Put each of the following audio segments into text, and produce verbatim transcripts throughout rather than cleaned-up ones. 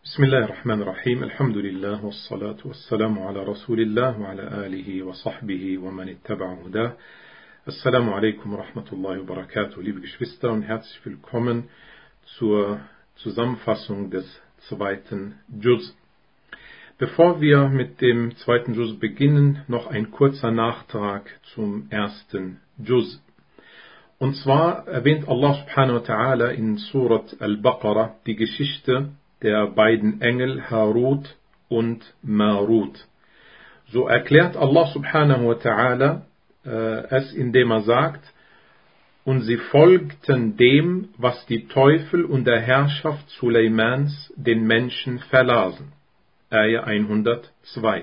Bismillahirrahmanirrahim. Alhamdulillah, wassalatu wassalamu ala Rasulillah wa ala alihi wa sahbihi wa man ittaba'a hudah. Assalamu alaikum wa rahmatullahi wa barakatuh, liebe Geschwister, und herzlich willkommen zur Zusammenfassung des zweiten Juz. Bevor wir mit dem zweiten Juz beginnen, noch ein kurzer Nachtrag zum ersten Juz. Und zwar erwähnt Allah subhanahu wa ta'ala in Surat Al-Baqarah die Geschichte der beiden Engel Harut und Marut. So erklärt Allah subhanahu wa ta'ala äh, es, indem er sagt: Und sie folgten dem, was die Teufel unter Herrschaft Suleimans den Menschen verlasen. Ayah hundertzwei.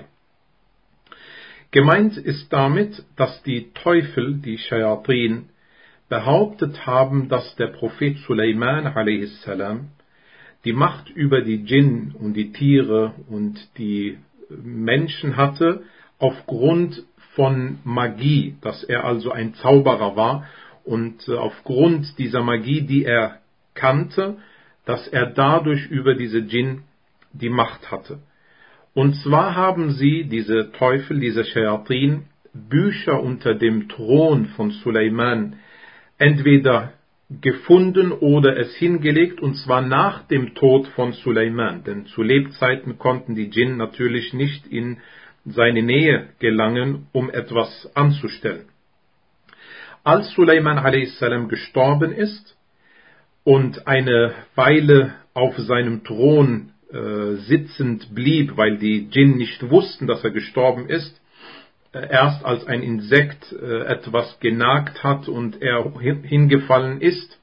Gemeint ist damit, dass die Teufel, die Shayatin, behauptet haben, dass der Prophet Suleiman a s. die Macht über die Djinn und die Tiere und die Menschen hatte, aufgrund von Magie, dass er also ein Zauberer war und aufgrund dieser Magie, die er kannte, dass er dadurch über diese Djinn die Macht hatte. Und zwar haben sie, diese Teufel, diese Shayatin, Bücher unter dem Thron von Suleiman entweder gefunden oder es hingelegt, und zwar nach dem Tod von Suleiman, denn zu Lebzeiten konnten die Djinn natürlich nicht in seine Nähe gelangen, um etwas anzustellen. Als Suleiman a s. gestorben ist und eine Weile auf seinem Thron äh, sitzend blieb, weil die Djinn nicht wussten, dass er gestorben ist, erst als ein Insekt äh, etwas genagt hat und er hingefallen ist.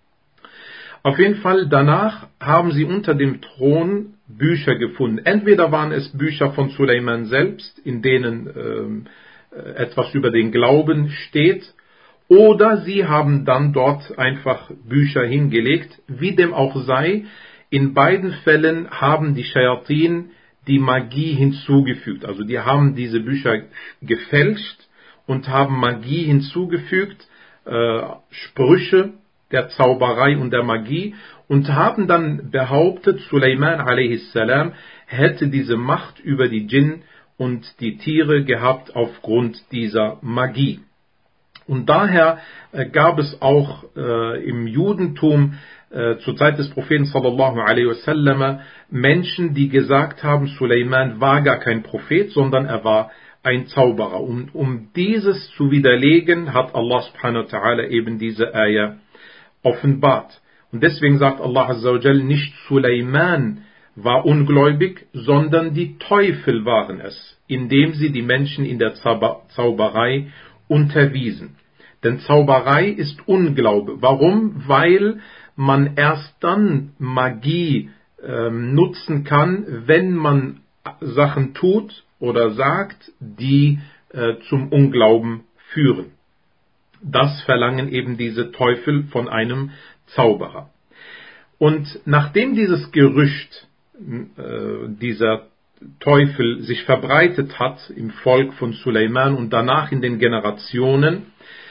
Auf jeden Fall danach haben sie unter dem Thron Bücher gefunden. Entweder waren es Bücher von Suleiman selbst, in denen ähm, etwas über den Glauben steht, oder sie haben dann dort einfach Bücher hingelegt. Wie dem auch sei, in beiden Fällen haben die Shayatin die Magie hinzugefügt. Also die haben diese Bücher gefälscht und haben Magie hinzugefügt, äh, Sprüche der Zauberei und der Magie, und haben dann behauptet, Suleiman a s. hätte diese Macht über die Djinn und die Tiere gehabt aufgrund dieser Magie. Und daher äh, gab es auch äh, im Judentum äh, zur Zeit des Propheten sallallahu alaihi wasallam Menschen, die gesagt haben, Suleiman war gar kein Prophet, sondern er war ein Zauberer. Und um dieses zu widerlegen, hat Allah subhanahu wa ta'ala eben diese Ayah offenbart. Und deswegen sagt Allah azza wa jal, nicht Suleiman war ungläubig, sondern die Teufel waren es, indem sie die Menschen in der Zauberei unterwiesen. Denn Zauberei ist Unglaube. Warum? Weil man erst dann Magie ähm, nutzen kann, wenn man Sachen tut oder sagt, die äh, zum Unglauben führen. Das verlangen eben diese Teufel von einem Zauberer. Und nachdem dieses Gerücht äh, dieser Teufel sich verbreitet hat im Volk von Suleiman und danach in den Generationen,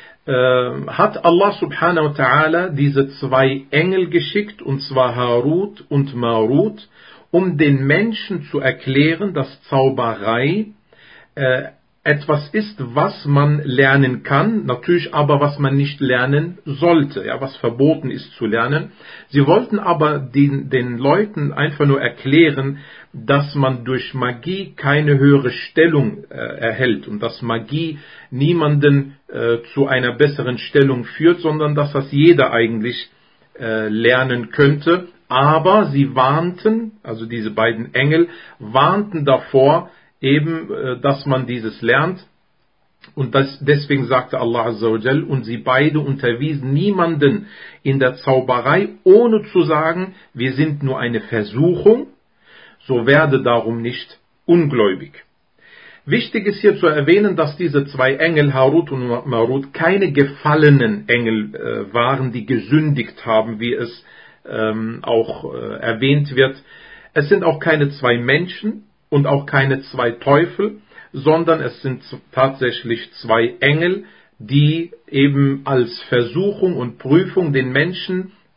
hat Allah subhanahu wa ta'ala diese zwei Engel geschickt, und zwar Harut und Marut, um den Menschen zu erklären, dass Zauberei äh, etwas ist, was man lernen kann, natürlich aber was man nicht lernen sollte, ja, was verboten ist zu lernen. Sie wollten aber den, den Leuten einfach nur erklären, dass man durch Magie keine höhere Stellung äh, erhält und dass Magie niemanden äh, zu einer besseren Stellung führt, sondern dass das jeder eigentlich äh, lernen könnte. Aber sie warnten, also diese beiden Engel, warnten davor, eben, äh, dass man dieses lernt. Und das, deswegen sagte Allah azza wa jal, und sie beide unterwiesen niemanden in der Zauberei, ohne zu sagen, wir sind nur eine Versuchung, so werde darum nicht ungläubig. Wichtig ist hier zu erwähnen, dass diese zwei Engel, Harut und Marut, keine gefallenen Engel äh, waren, die gesündigt haben, wie es ähm, auch äh, erwähnt wird. Es sind auch keine zwei Menschen und auch keine zwei Teufel, sondern es sind tatsächlich zwei Engel, die eben als Versuchung und Prüfung den Menschen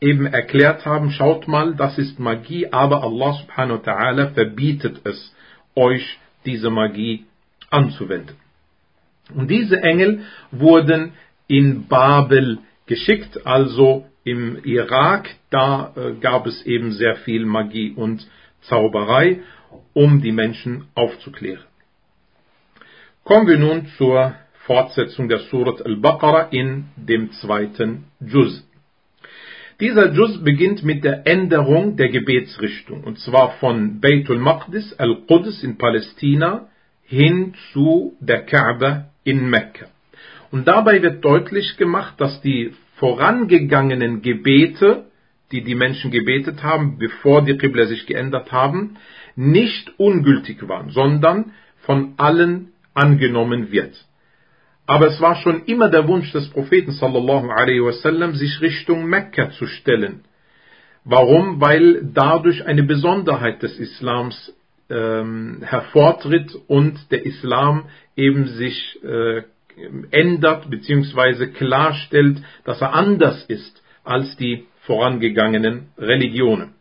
eben erklärt haben, schaut mal, das ist Magie, aber Allah subhanahu wa ta'ala verbietet es, euch diese Magie anzuwenden. Und diese Engel wurden in Babel geschickt, also im Irak, da äh, gab es eben sehr viel Magie und Zauberei, um die Menschen aufzuklären. Kommen wir nun zur Fortsetzung der Surat Al-Baqarah in dem zweiten Juz. Dieser Juz beginnt mit der Änderung der Gebetsrichtung, und zwar von Beitul Maqdis, Al-Quds in Palästina, hin zu der Kaaba in Mekka. Und dabei wird deutlich gemacht, dass die vorangegangenen Gebete, die die Menschen gebetet haben, bevor die Qibla sich geändert haben, nicht ungültig waren, sondern von allen angenommen wird. Aber es war schon immer der Wunsch des Propheten sallallahu alaihi wasallam, sich Richtung Mekka zu stellen. Warum? Weil dadurch eine Besonderheit des Islams ähm, hervortritt und der Islam eben sich äh, ändert bzw. klarstellt, dass er anders ist als die vorangegangenen Religionen.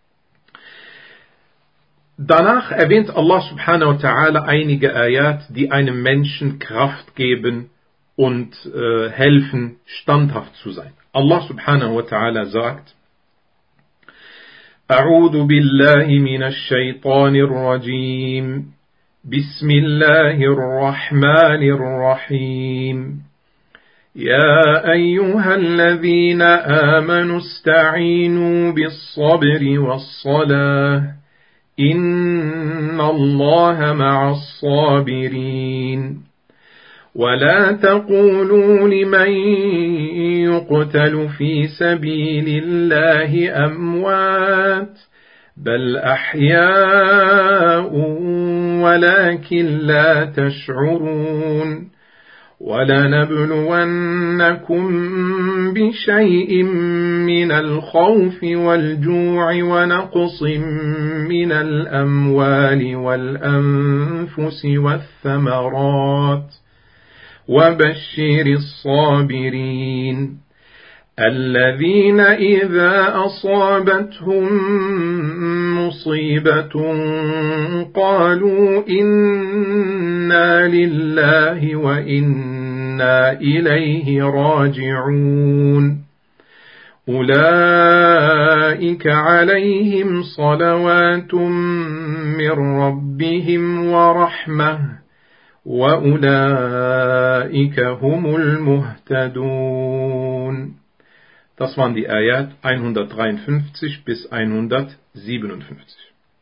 Danach erwähnt Allah subhanahu wa ta'ala einige Ayat, die einem Menschen Kraft geben und äh, helfen, standhaft zu sein. Allah subhanahu wa ta'ala sagt: A'udhu billahi minash shaitanir rajim. Bismillahir rahmanir rahim. يا أيها الذين آمنوا استعينوا بالصبر والصلاة إن الله مع الصابرين ولا تقولوا لمن يقتل في سبيل الله أموات بل أحياء ولكن لا تشعرون وَلَنَبْلُوَنَّكُمْ بِشَيْءٍ مِّنَ الْخَوْفِ وَالْجُوعِ وَنَقْصٍ مِّنَ الْأَمْوَالِ وَالْأَنفُسِ وَالثَّمَرَاتِ وَبَشِّرِ الصَّابِرِينَ الَّذِينَ إِذَا أَصَابَتْهُم مُّصِيبَةٌ قَالُوا إِنَّا لِلَّهِ وَإِنَّا إِلَيْهِ راجعون أولئك عليهم صلوات من ربهم ورحمة وأولئك هم المهتدون. Das waren die Ayat hundertdreiundfünfzig bis hundertsiebenundfünfzig.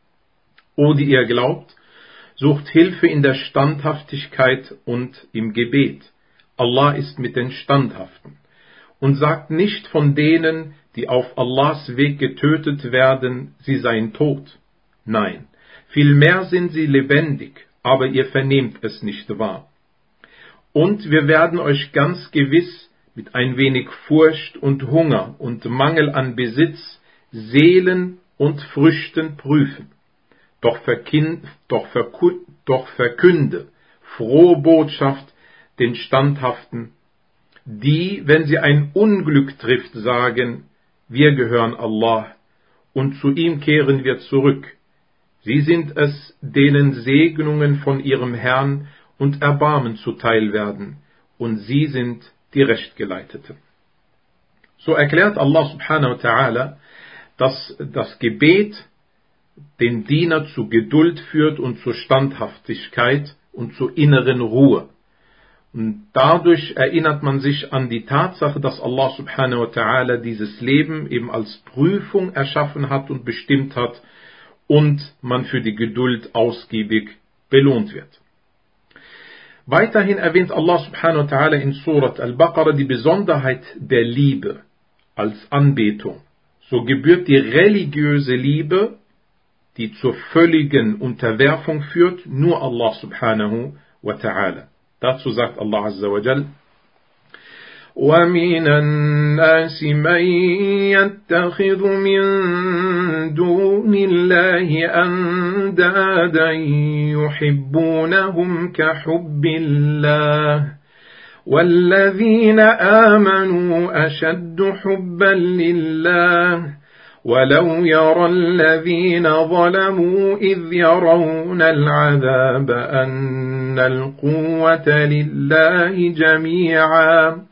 O die ihr glaubt, sucht Hilfe in der Standhaftigkeit und im Gebet. Allah ist mit den Standhaften. Und sagt nicht von denen, die auf Allahs Weg getötet werden, sie seien tot. Nein, vielmehr sind sie lebendig, aber ihr vernehmt es nicht wahr. Und wir werden euch ganz gewiss mit ein wenig Furcht und Hunger und Mangel an Besitz, Seelen und Früchten prüfen. Doch, verkin, doch, verku, doch verkünde frohe Botschaft den Standhaften, die, wenn sie ein Unglück trifft, sagen, wir gehören Allah und zu ihm kehren wir zurück. Sie sind es, denen Segnungen von ihrem Herrn und Erbarmen zuteil werden, und sie sind die Rechtgeleiteten. So erklärt Allah subhanahu wa ta'ala, dass das Gebet den Diener zu Geduld führt und zur Standhaftigkeit und zur inneren Ruhe. Und dadurch erinnert man sich an die Tatsache, dass Allah subhanahu wa ta'ala dieses Leben eben als Prüfung erschaffen hat und bestimmt hat und man für die Geduld ausgiebig belohnt wird. Weiterhin erwähnt Allah subhanahu wa ta'ala in Surat Al-Baqarah die Besonderheit der Liebe als Anbetung. So gebührt die religiöse Liebe, die zur völligen Unterwerfung führt, nur Allah subhanahu wa ta'ala. Dazu sagt Allah azza wa jal: وَمِنَ النَّاسِ مَن يَتَّخِذُ مِن دُونِ اللَّهِ أَندَادًا يُحِبُّونَهُمْ كَحُبِّ اللَّهِ والذين آمنوا أشد حبا لله ولو يرى الذين ظلموا إذ يرون العذاب أن القوة لله جميعا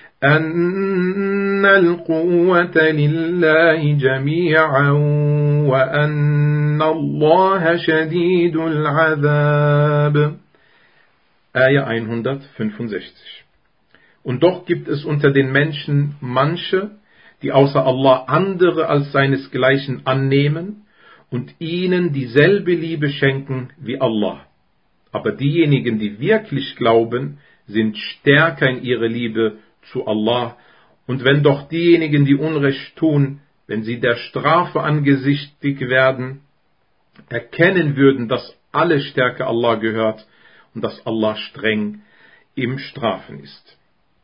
أن القوة لله جميعا وأن الله شديد العذاب. Ayah hundertfünfundsechzig. Und doch gibt es unter den Menschen manche, die außer Allah andere als seinesgleichen annehmen und ihnen dieselbe Liebe schenken wie Allah. Aber diejenigen, die wirklich glauben, sind stärker in ihrer Liebe zu Allah. Und wenn doch diejenigen, die Unrecht tun, wenn sie der Strafe angesichtig werden, erkennen würden, dass alle Stärke Allah gehört und dass Allah streng im Strafen ist.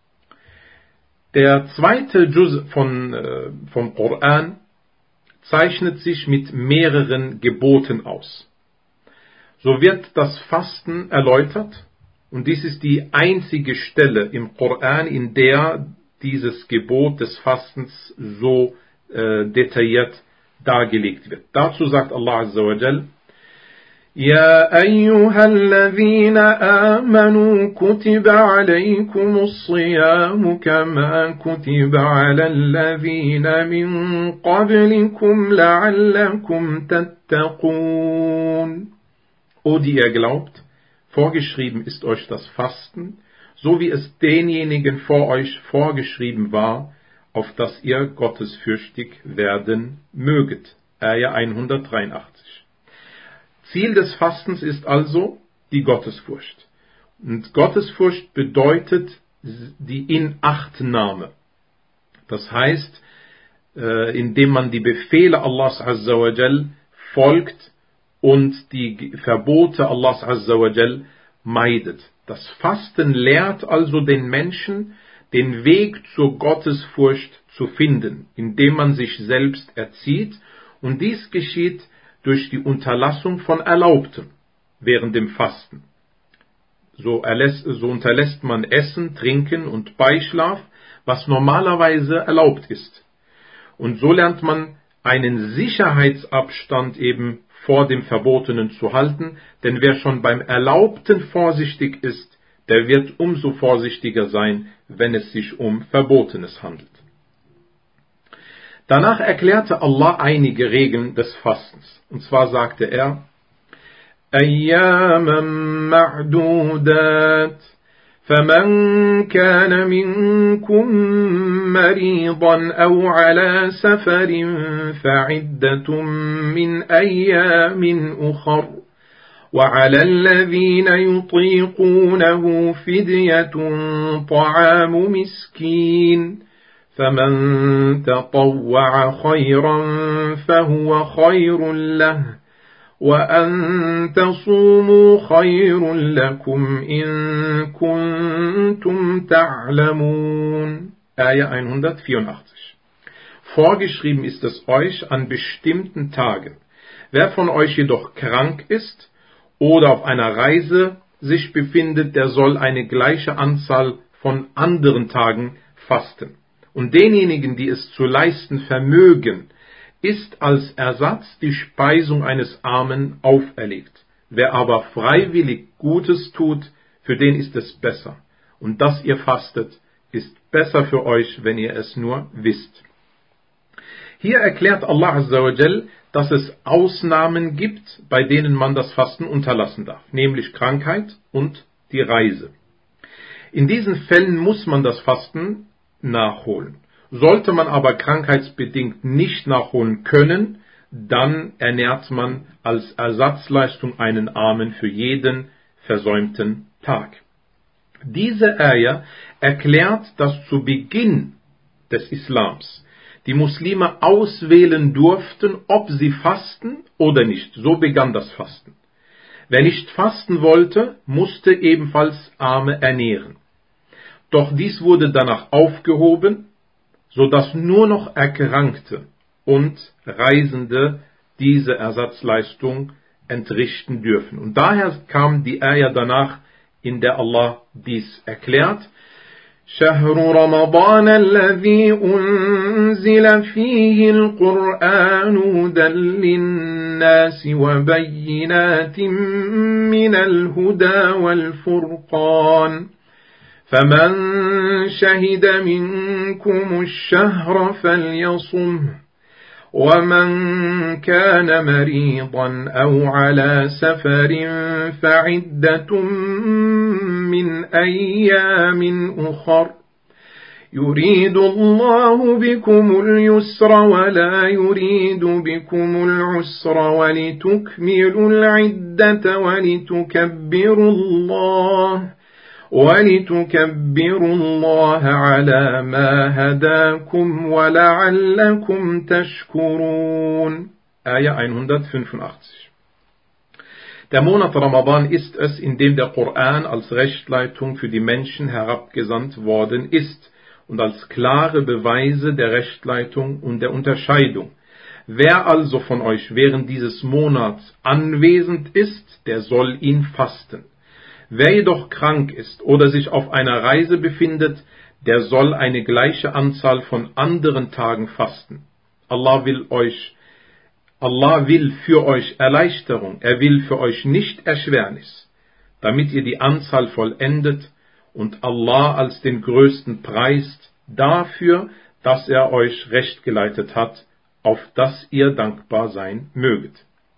Der zweite Juz von, äh, vom Koran zeichnet sich mit mehreren Geboten aus. So wird das Fasten erläutert und dies ist die einzige Stelle im Koran, in der dieses Gebot des Fastens so äh, detailliert dargelegt wird. Dazu sagt Allah Azza wa Jal: يا أيها الذين آمنوا كتب عليكم الصيام كما كتب على الذين من قبلكم لعلكم تتقون. O die ihr glaubt, vorgeschrieben ist euch das Fasten, so wie es denjenigen vor euch vorgeschrieben war, auf das ihr gottesfürchtig werden möget. Ayah hundertdreiundachtzig. Ziel des Fastens ist also die Gottesfurcht. Und Gottesfurcht bedeutet die Inachtnahme. Das heißt, indem man die Befehle Allahs Azza wa Jal folgt und die Verbote Allahs Azza wa Jal meidet. Das Fasten lehrt also den Menschen, den Weg zur Gottesfurcht zu finden, indem man sich selbst erzieht, und dies geschieht durch die Unterlassung von Erlaubtem während dem Fasten. So, erlässt, so unterlässt man Essen, Trinken und Beischlaf, was normalerweise erlaubt ist. Und so lernt man einen Sicherheitsabstand eben vor dem Verbotenen zu halten, denn wer schon beim Erlaubten vorsichtig ist, der wird umso vorsichtiger sein, wenn es sich um Verbotenes handelt. Danach erklärte Allah einige Regeln des Fastens. Und zwar sagte er: أَيَّامًا مَعْدُودَاتٍ فَمَنْ كَانَ مِنْكُمْ مَرِيضًا أَوْ عَلَى سَفَرٍ فَعِدَّةٌ مِنْ أَيَّامٍ أُخَرَ وَعَلَى الَّذِينَ يُطِيقُونَهُ فِدْيَةٌ طَعَامُ مِسْكِينٍ فمن تطوع خيرا فهو خير له وأن تصوموا خير لكم إن كنتم تعلمون. Ayah hundertvierundachtzig. Vorgeschrieben ist es euch an bestimmten Tagen. Wer von euch jedoch krank ist oder auf einer Reise sich befindet, der soll eine gleiche Anzahl von anderen Tagen fasten. Und denjenigen, die es zu leisten vermögen, ist als Ersatz die Speisung eines Armen auferlegt. Wer aber freiwillig Gutes tut, für den ist es besser. Und dass ihr fastet, ist besser für euch, wenn ihr es nur wisst. Hier erklärt Allah Azza wa Jal, dass es Ausnahmen gibt, bei denen man das Fasten unterlassen darf, nämlich Krankheit und die Reise. In diesen Fällen muss man das Fasten nachholen. Sollte man aber krankheitsbedingt nicht nachholen können, dann ernährt man als Ersatzleistung einen Armen für jeden versäumten Tag. Diese Ayah erklärt, dass zu Beginn des Islams die Muslime auswählen durften, ob sie fasten oder nicht. So begann das Fasten. Wer nicht fasten wollte, musste ebenfalls Arme ernähren. Doch dies wurde danach aufgehoben, so dass nur noch Erkrankte und Reisende diese Ersatzleistung entrichten dürfen. Und daher kam die Ayah danach, in der Allah dies erklärt. شهر رمضان الذي أنزل فيه القرآن هدى للناس وبينات من الهدى والفرقان فمن شهد منكم الشهر فليصمه ومن كان مريضا أو على سفر فعدة من أيام أخر يريد الله بكم اليسر ولا يريد بكم العسر ولتكملوا العدة ولتكبروا الله ولتكبروا الله على ما هداكم ولعلكم تشكرون. Ayah hundertfünfundachtzig. Der Monat Ramadan ist es, in dem der Koran als Rechtleitung für die Menschen herabgesandt worden ist und als klare Beweise der Rechtleitung und der Unterscheidung. Wer also von euch während dieses Monats anwesend ist, der soll ihn fasten. Wer jedoch krank ist oder sich auf einer Reise befindet, der soll eine gleiche Anzahl von anderen Tagen fasten. Allah will euch, Allah will für euch Erleichterung, er will für euch nicht Erschwernis, damit ihr die Anzahl vollendet und Allah als den Größten preist dafür, dass er euch recht geleitet hat, auf das ihr dankbar sein möget.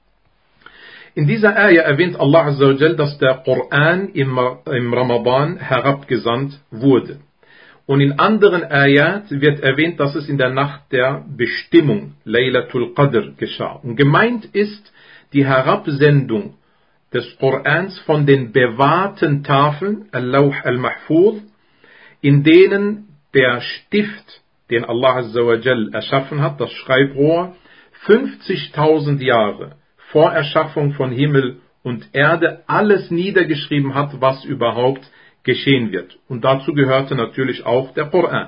In dieser Ayah erwähnt Allah Azza wa Jal, dass der Koran im, im Ramadan herabgesandt wurde. Und in anderen Ayat wird erwähnt, dass es in der Nacht der Bestimmung, Laylatul Qadr, geschah. Und gemeint ist die Herabsendung des Korans von den bewahrten Tafeln, Al-Lawh al-Mahfuz, in denen der Stift, den Allah Azza wa Jal erschaffen hat, das Schreibrohr, fünfzigtausend Jahre vor Erschaffung von Himmel und Erde alles niedergeschrieben hat, was überhaupt geschehen wird. Und dazu gehörte natürlich auch der Koran.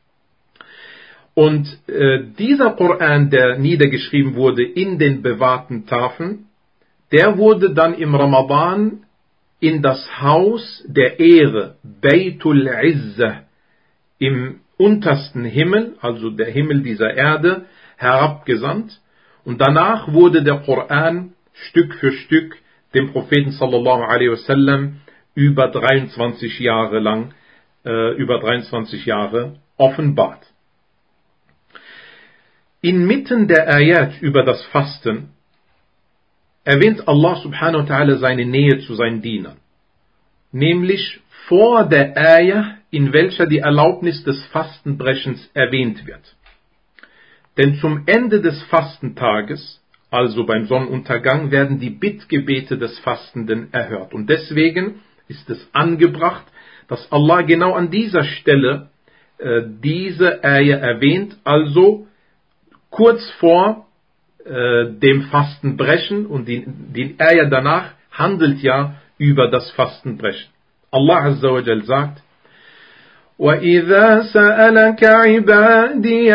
Und äh, dieser Koran, der niedergeschrieben wurde in den bewahrten Tafeln, der wurde dann im Ramadan in das Haus der Ehre, Baytul Izzah, im untersten Himmel, also der Himmel dieser Erde, herabgesandt. Und danach wurde der Koran Stück für Stück dem Propheten sallallahu alaihi wasallam über dreiundzwanzig Jahre lang, äh, über dreiundzwanzig Jahre offenbart. Inmitten der Ayat über das Fasten erwähnt Allah subhanahu wa ta'ala seine Nähe zu seinen Dienern. Nämlich vor der Ayah, in welcher die Erlaubnis des Fastenbrechens erwähnt wird. Denn zum Ende des Fastentages, also beim Sonnenuntergang, werden die Bittgebete des Fastenden erhört. Und deswegen ist es angebracht, dass Allah genau an dieser Stelle äh, diese Ayah erwähnt, also kurz vor äh, dem Fastenbrechen, und die, die Ayah danach handelt ja über das Fastenbrechen. Allah Azza wa Jal sagt: وَإِذَا سَأَلَكَ عِبَادِي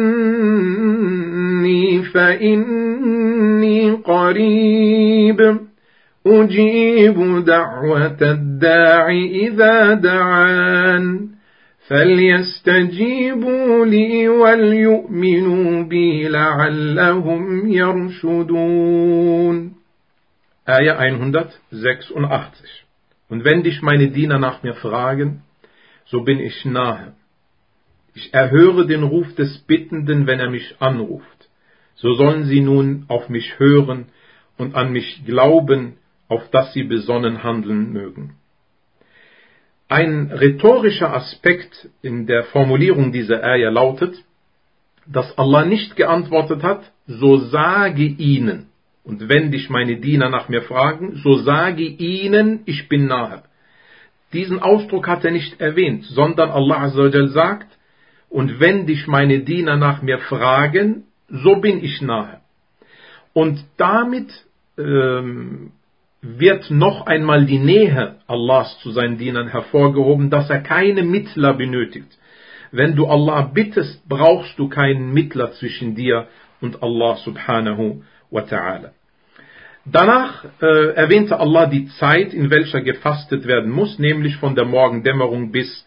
عَنِّي فَإِنِّي قَرِيبٌ أُجِيبُ دَعْوَةَ الدَّاعِ إِذَا دَعَانِ فَلْيَسْتَجِيبُوا لِي وَلْيُؤْمِنُوا بِي لَعَلَّهُمْ يَرْشُدُونَ. Ayah hundertsechsundachtzig. Und wenn dich meine Diener nach mir fragen, so bin ich nahe. Ich erhöre den Ruf des Bittenden, wenn er mich anruft. So sollen sie nun auf mich hören und an mich glauben, auf dass sie besonnen handeln mögen. Ein rhetorischer Aspekt in der Formulierung dieser Ayah lautet, dass Allah nicht geantwortet hat, so sage ihnen. Und wenn dich meine Diener nach mir fragen, so sage ihnen, ich bin nahe. Diesen Ausdruck hat er nicht erwähnt, sondern Allah Azza wa Jal sagt, und wenn dich meine Diener nach mir fragen, so bin ich nahe. Und damit ähm, wird noch einmal die Nähe Allahs zu seinen Dienern hervorgehoben, dass er keine Mittler benötigt. Wenn du Allah bittest, brauchst du keinen Mittler zwischen dir und Allah subhanahu wa ta'ala. Danach äh, erwähnte Allah die Zeit, in welcher gefastet werden muss, nämlich von der Morgendämmerung bis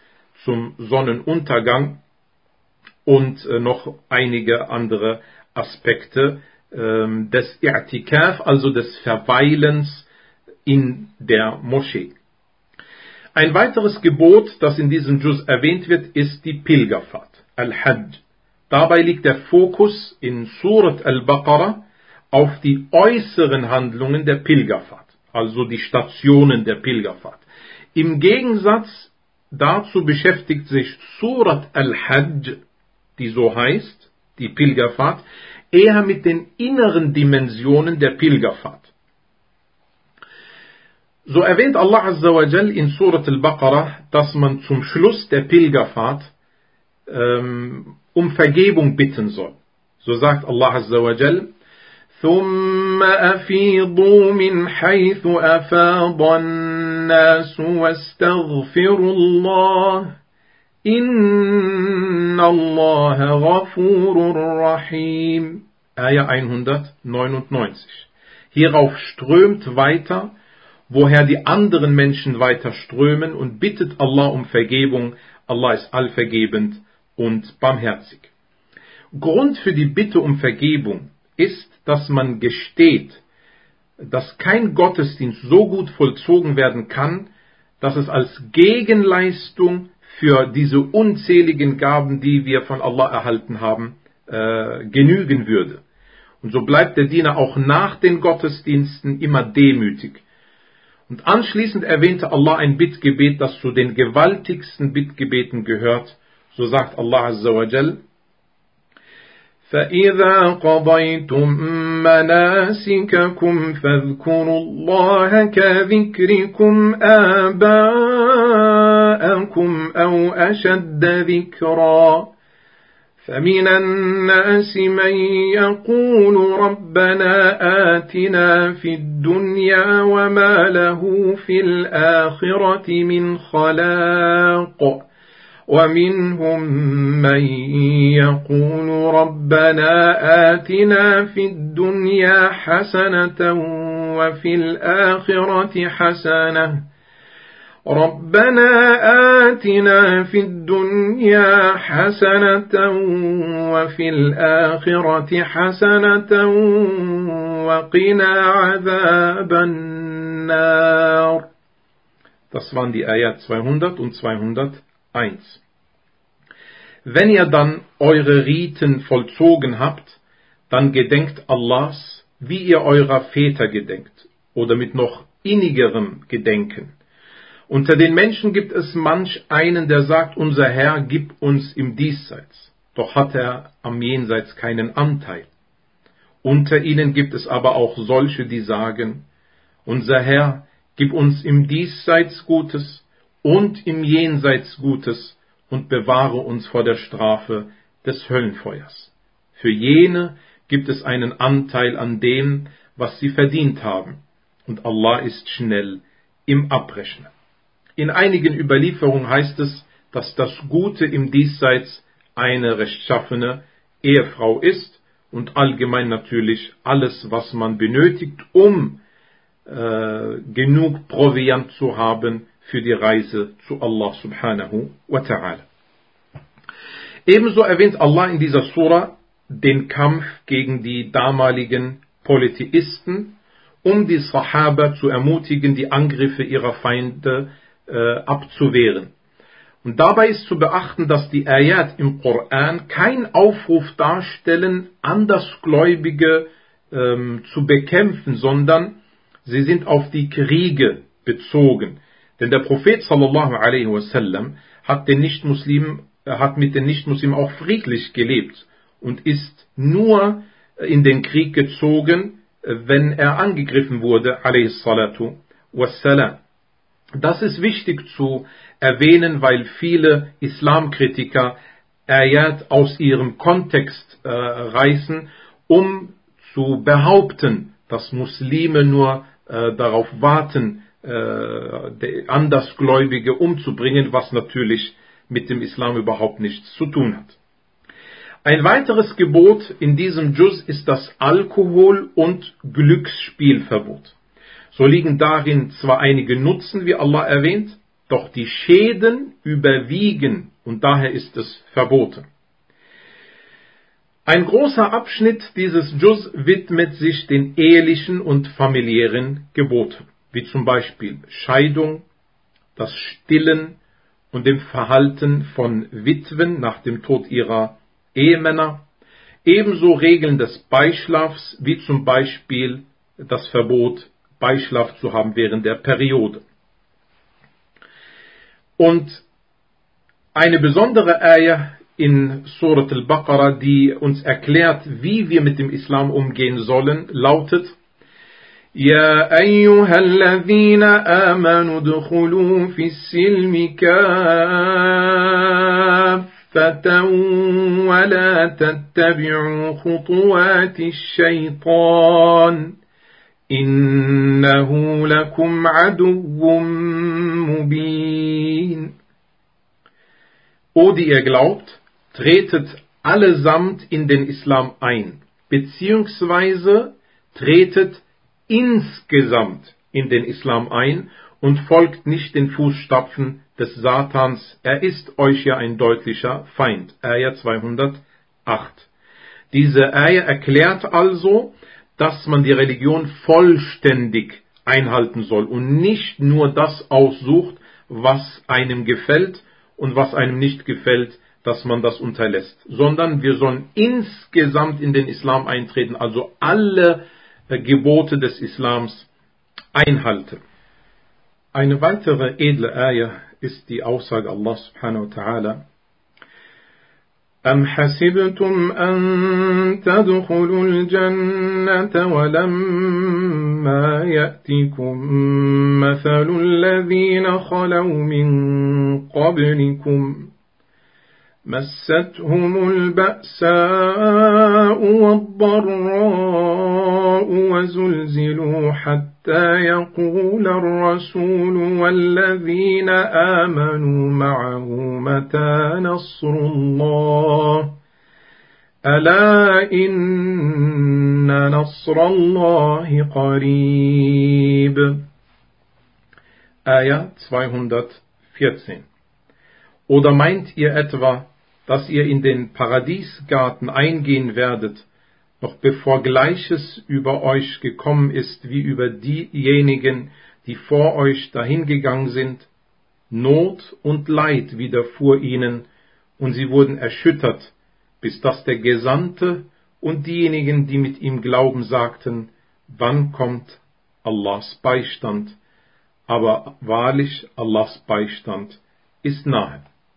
zum Sonnenuntergang und äh, noch einige andere Aspekte äh, des I'tikaf, also des Verweilens in der Moschee. Ein weiteres Gebot, das in diesem Juz erwähnt wird, ist die Pilgerfahrt, Al-Hajj. Dabei liegt der Fokus in Surat Al-Baqarah auf die äußeren Handlungen der Pilgerfahrt, also die Stationen der Pilgerfahrt. Im Gegensatz dazu beschäftigt sich Surat Al-Hajj, die so heißt, die Pilgerfahrt, eher mit den inneren Dimensionen der Pilgerfahrt. So erwähnt Allah Azza wa Jal in Surat Al-Baqarah, dass man zum Schluss der Pilgerfahrt ähm, um Vergebung bitten soll. So sagt Allah Azza wa Jal: ثم أفيضوا من حيث أفاض الناس واستغفروا الله إن الله غفور رحيم. Ayah hundertneunundneunzig. Hierauf strömt weiter, woher die anderen Menschen weiter strömen, und bittet Allah um Vergebung. Allah ist allvergebend und barmherzig. Grund für die Bitte um Vergebung ist, dass man gesteht, dass kein Gottesdienst so gut vollzogen werden kann, dass es als Gegenleistung für diese unzähligen Gaben, die wir von Allah erhalten haben, äh, genügen würde. Und so bleibt der Diener auch nach den Gottesdiensten immer demütig. Und anschließend erwähnte Allah ein Bittgebet, das zu den gewaltigsten Bittgebeten gehört. So sagt Allah Azza wa Jal: فَإِذَا قَضَيْتُم مَّنَاسِكَكُمْ فَاذْكُرُوا اللَّهَ كَذِكْرِكُمْ آبَاءَكُمْ أَوْ أَشَدَّ ذِكْرًا فَمِنَ النَّاسِ مَن يَقُولُ رَبَّنَا آتِنَا فِي الدُّنْيَا وَمَا لَهُ فِي الْآخِرَةِ مِنْ خَلَاقٍ وَمِنْهُمْ مَن يَقُولُ رَبَّنَا آتِنَا فِي الدُّنْيَا حَسَنَةً وَفِي الْآخِرَةِ حَسَنَةً رَبَّنَا آتِنَا فِي الدُّنْيَا حَسَنَةً وَفِي الْآخِرَةِ حَسَنَةً وَقِنَا عَذَابَ النَّارِ. Das waren die Ayat zweihundert und zweihunderteins. Wenn ihr dann eure Riten vollzogen habt, dann gedenkt Allahs, wie ihr eurer Väter gedenkt, oder mit noch innigerem Gedenken. Unter den Menschen gibt es manch einen, der sagt: Unser Herr, gib uns im Diesseits. Doch hat er am Jenseits keinen Anteil. Unter ihnen gibt es aber auch solche, die sagen: Unser Herr, gib uns im Diesseits Gutes und im Jenseits Gutes und bewahre uns vor der Strafe des Höllenfeuers. Für jene gibt es einen Anteil an dem, was sie verdient haben, und Allah ist schnell im Abrechnen. In einigen Überlieferungen heißt es, dass das Gute im Diesseits eine rechtschaffene Ehefrau ist und allgemein natürlich alles, was man benötigt, um äh, genug Proviant zu haben für die Reise zu Allah subhanahu wa ta'ala. Ebenso erwähnt Allah in dieser Surah den Kampf gegen die damaligen Polytheisten, um die Sahaba zu ermutigen, die Angriffe ihrer Feinde äh, abzuwehren. Und dabei ist zu beachten, dass die Ayat im Koran kein Aufruf darstellen, Andersgläubige ähm, zu bekämpfen, sondern sie sind auf die Kriege bezogen. Denn der Prophet sallallahu alaihi wasallam hat den Nichtmuslimen, hat mit den Nichtmuslimen auch friedlich gelebt und ist nur in den Krieg gezogen, wenn er angegriffen wurde, alaihi salatu wassalam. Das ist wichtig zu erwähnen, weil viele Islamkritiker Ayat aus ihrem Kontext äh, reißen, um zu behaupten, dass Muslime nur äh, darauf warten, äh, Andersgläubige umzubringen, was natürlich mit dem Islam überhaupt nichts zu tun hat. Ein weiteres Gebot in diesem Juz ist das Alkohol- und Glücksspielverbot. So liegen darin zwar einige Nutzen, wie Allah erwähnt, doch die Schäden überwiegen und daher ist es verboten. Ein großer Abschnitt dieses Juz widmet sich den ehelichen und familiären Geboten, wie zum Beispiel Scheidung, das Stillen und dem Verhalten von Witwen nach dem Tod ihrer Ehemänner, ebenso Regeln des Beischlafs, wie zum Beispiel das Verbot, Beischlaf zu haben während der Periode. Und eine besondere Ayah in Surat al-Baqarah, die uns erklärt, wie wir mit dem Islam umgehen sollen, lautet: Ja ayyuhalladhina amanu dkhulu fis-silmi kaffatan wa la tattabi'u khutuwatish-shaytan innahu lakum aduwwun mubin. O die ihr glaubt, tretet allesamt in den Islam ein, beziehungsweise tretet insgesamt in den Islam ein und folgt nicht den Fußstapfen des Satans, er ist euch ja ein deutlicher Feind. Ayah zweihundertacht. Diese Ayah erklärt also, dass man die Religion vollständig einhalten soll und nicht nur das aussucht, was einem gefällt und was einem nicht gefällt, dass man das unterlässt, sondern wir sollen insgesamt in den Islam eintreten, also alle äh, Gebote des Islams einhalten. Eine weitere edle Ayah ist die Aussage Allah subhanahu wa ta'ala: Am hasibtum an tadkhulul jannata wa lamma ya'tikum mathalul ladhina khalaw min qablikum مستهم البأساء والضراء وزلزلوا حتى يقول الرسول والذين آمنوا معه متى نصر الله ألا إن نصر الله قريب. Ayah zweihundertvierzehn. Oder meint ihr etwa, dass ihr in den Paradiesgarten eingehen werdet, noch bevor Gleiches über euch gekommen ist wie über diejenigen, die vor euch dahingegangen sind? Not und Leid widerfuhr ihnen, und sie wurden erschüttert, bis dass der Gesandte und diejenigen, die mit ihm glauben, sagten: Wann kommt Allahs Beistand? Aber wahrlich, Allahs Beistand ist nahe.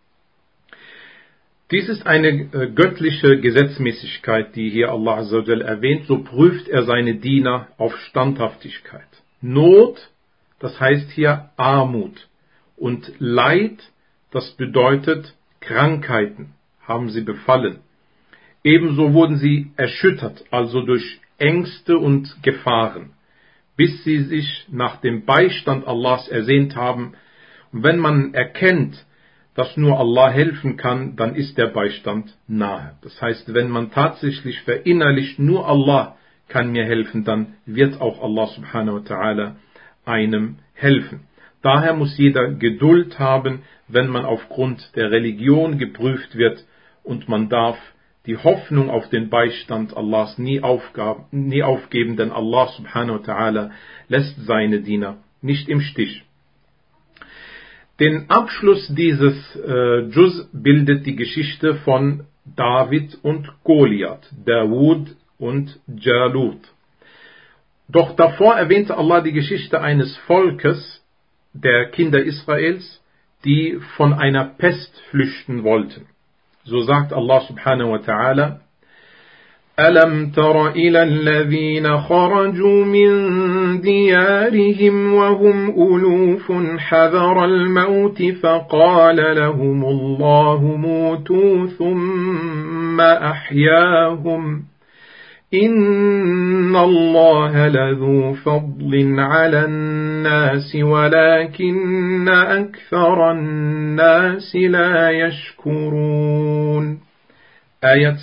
Dies ist eine äh, göttliche Gesetzmäßigkeit, die hier Allah Azza wa Jal erwähnt, so prüft er seine Diener auf Standhaftigkeit. Not, das heißt hier Armut, und Leid, das bedeutet Krankheiten, haben sie befallen. Ebenso wurden sie erschüttert, also durch Ängste und Gefahren, bis sie sich nach dem Beistand Allahs ersehnt haben. Und wenn man erkennt, dass nur Allah helfen kann, dann ist der Beistand nahe. Das heißt, wenn man tatsächlich verinnerlicht, nur Allah kann mir helfen, dann wird auch Allah subhanahu wa ta'ala einem helfen. Daher muss jeder Geduld haben, wenn man aufgrund der Religion geprüft wird, und man darf die Hoffnung auf den Beistand Allahs nie, aufgab, nie aufgeben, denn Allah subhanahu wa ta'ala lässt seine Diener nicht im Stich. Den Abschluss dieses äh, Juz bildet die Geschichte von David und Goliath, Dawud und Jalut. Doch davor erwähnte Allah die Geschichte eines Volkes, der Kinder Israels, die von einer Pest flüchten wollten. So sagt Allah subhanahu wa ta'ala: أَلَمْ تَرَ إِلَى الَّذِينَ خَرَجُوا مِنْ دِيَارِهِمْ وَهُمْ أُلُوفٌ حَذَرَ الْمَوْتِ فَقَالَ لَهُمُ اللَّهُ مُوتُوا ثُمَّ أَحْيَاهُمْ إِنَّ اللَّهَ لَذُو فَضْلٍ عَلَى النَّاسِ وَلَكِنَّ أَكْثَرَ النَّاسِ لَا يَشْكُرُونَ. Ayah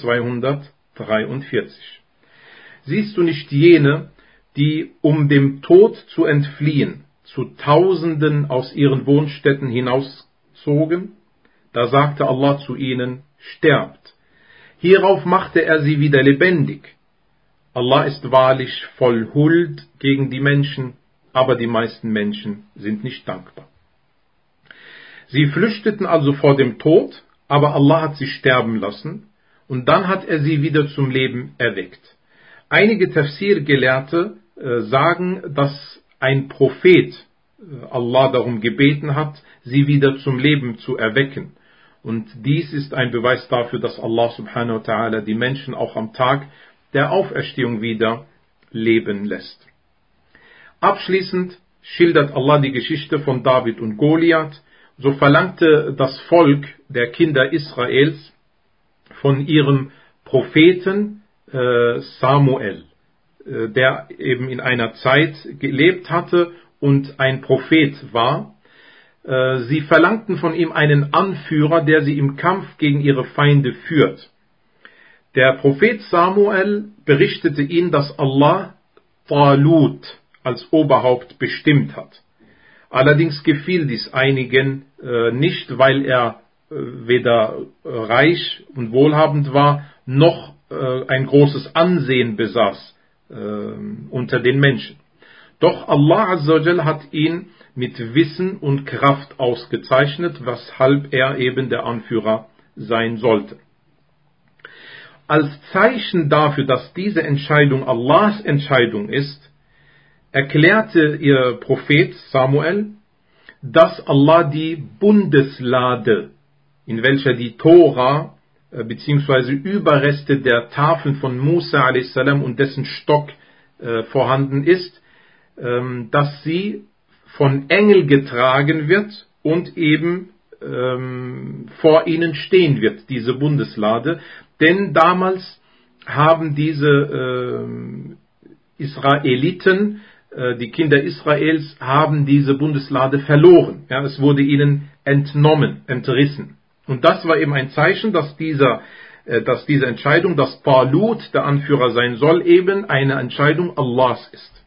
zweihundertdreiundvierzig. Siehst du nicht jene, die, um dem Tod zu entfliehen, zu Tausenden aus ihren Wohnstätten hinauszogen, da sagte Allah zu ihnen: Sterbt. Hierauf machte er sie wieder lebendig. Allah ist wahrlich voll Huld gegen die Menschen, aber die meisten Menschen sind nicht dankbar. Sie flüchteten also vor dem Tod, aber Allah hat sie sterben lassen und dann hat er sie wieder zum Leben erweckt. Einige Tafsir-Gelehrte äh, sagen, dass ein Prophet äh, Allah darum gebeten hat, sie wieder zum Leben zu erwecken. Und dies ist ein Beweis dafür, dass Allah subhanahu wa ta'ala die Menschen auch am Tag der Auferstehung wieder leben lässt. Abschließend schildert Allah die Geschichte von David und Goliath. So verlangte das Volk der Kinder Israels von ihrem Propheten äh, Samuel, äh, der eben in einer Zeit gelebt hatte und ein Prophet war. Äh, sie verlangten von ihm einen Anführer, der sie im Kampf gegen ihre Feinde führt. Der Prophet Samuel berichtete ihnen, dass Allah Talut als Oberhaupt bestimmt hat. Allerdings gefiel dies einigen äh, nicht, weil er äh, weder äh, reich und wohlhabend war, noch äh, ein großes Ansehen besaß äh, unter den Menschen. Doch Allah Azza wa Jal hat ihn mit Wissen und Kraft ausgezeichnet, weshalb er eben der Anführer sein sollte. Als Zeichen dafür, dass diese Entscheidung Allahs Entscheidung ist, erklärte ihr Prophet Samuel, dass Allah die Bundeslade, in welcher die Tora äh, bzw. Überreste der Tafeln von Musa a s. Und dessen Stock äh, vorhanden ist, ähm, dass sie von Engel getragen wird und eben ähm, vor ihnen stehen wird, diese Bundeslade. Denn damals haben diese äh, Israeliten, die Kinder Israels, haben diese Bundeslade verloren. Ja, es wurde ihnen entnommen, entrissen. Und das war eben ein Zeichen, dass, dieser, dass diese Entscheidung, dass Talut der Anführer sein soll, eben eine Entscheidung Allahs ist.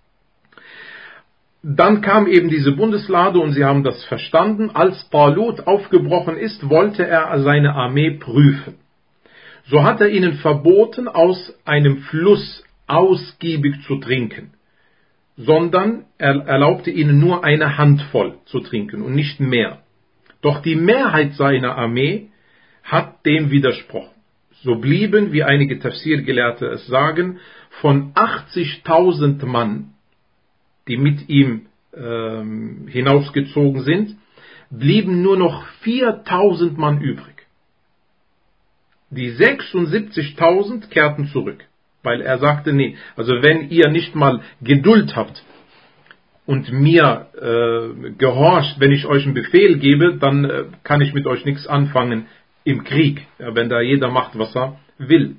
Dann kam eben diese Bundeslade und sie haben das verstanden. Als Talut aufgebrochen ist, wollte er seine Armee prüfen. So hat er ihnen verboten, aus einem Fluss ausgiebig zu trinken, sondern er erlaubte ihnen nur eine Handvoll zu trinken und nicht mehr. Doch die Mehrheit seiner Armee hat dem widersprochen. So blieben, wie einige Tafsir-Gelehrte es sagen, von achtzigtausend Mann, die mit ihm ähm, hinausgezogen sind, blieben nur noch viertausend Mann übrig. Die sechsundsiebzigtausend kehrten zurück. Weil er sagte, nee, also wenn ihr nicht mal Geduld habt und mir äh, gehorcht, wenn ich euch einen Befehl gebe, dann äh, kann ich mit euch nichts anfangen im Krieg, ja, wenn da jeder macht, was er will.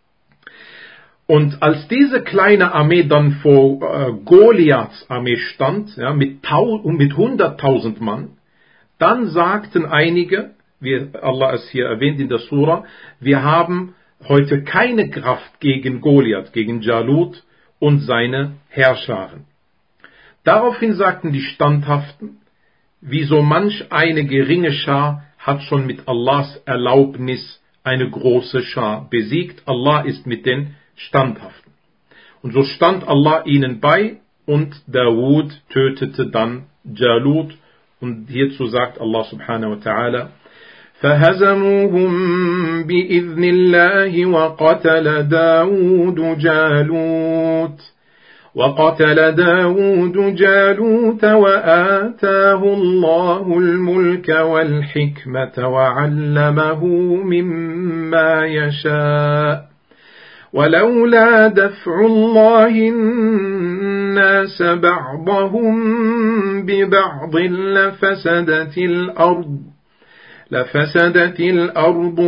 Und als diese kleine Armee dann vor äh, Goliaths Armee stand, ja, mit, mit hunderttausend Mann, dann sagten einige, wie Allah es hier erwähnt in der Sura, wir haben heute keine Kraft gegen Goliath, gegen Jalut und seine Heerscharen. Daraufhin sagten die Standhaften, wie so manch eine geringe Schar hat schon mit Allahs Erlaubnis eine große Schar besiegt. Allah ist mit den Standhaften. Und so stand Allah ihnen bei und Dawud tötete dann Jalut. Und hierzu sagt Allah subhanahu wa ta'ala, فهزموهم بإذن الله وقتل داود جالوت وقتل داود جالوت وآتاه الله الملك والحكمة وعلمه مما يشاء ولولا دفع الله الناس بعضهم ببعض لفسدت الأرض لفسدت الأرض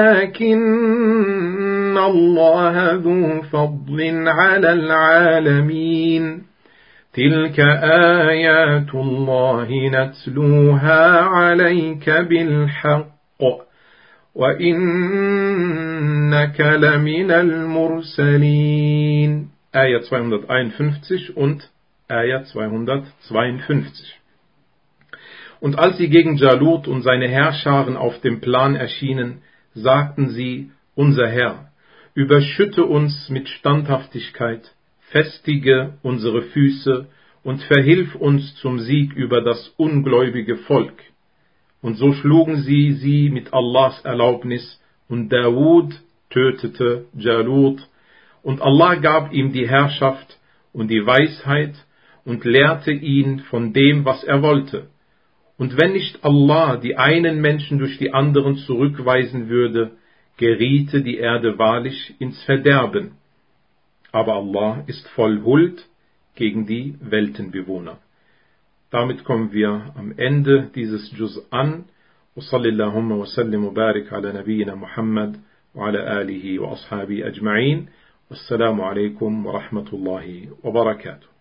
ولكن الله ذو فضل على العالمين تلك آيات الله نتلوها عليك بالحق وإنك لمن المرسلين. Ayah zweihunderteinundfünfzig und Ayah zweihundertzweiundfünfzig. Und als sie gegen Jalut und seine Heerscharen auf dem Plan erschienen, sagten sie: Unser Herr, überschütte uns mit Standhaftigkeit, festige unsere Füße und verhilf uns zum Sieg über das ungläubige Volk. Und so schlugen sie sie mit Allahs Erlaubnis, und Dawud tötete Jalut, und Allah gab ihm die Herrschaft und die Weisheit und lehrte ihn von dem, was er wollte. Und wenn nicht Allah die einen Menschen durch die anderen zurückweisen würde, geriete die Erde wahrlich ins Verderben. Aber Allah ist voll Huld gegen die Weltenbewohner. Damit kommen wir am Ende dieses Juz an. Wa sallallahu wa sallim wa barik ala nabiyyina Muhammad wa ala alihi wa ashabihi ajma'in. Wassalamu alaikum wa rahmatullahi wa barakatuh.